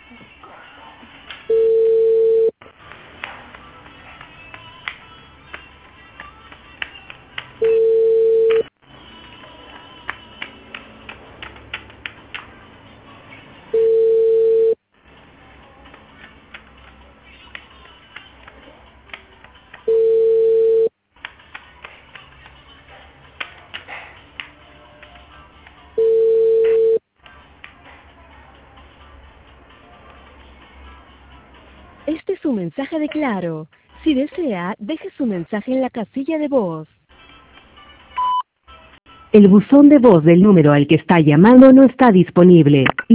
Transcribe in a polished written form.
Este es un mensaje de Claro. Si desea, deje su mensaje en la casilla de voz. El buzón de voz del número al que está llamando no está disponible.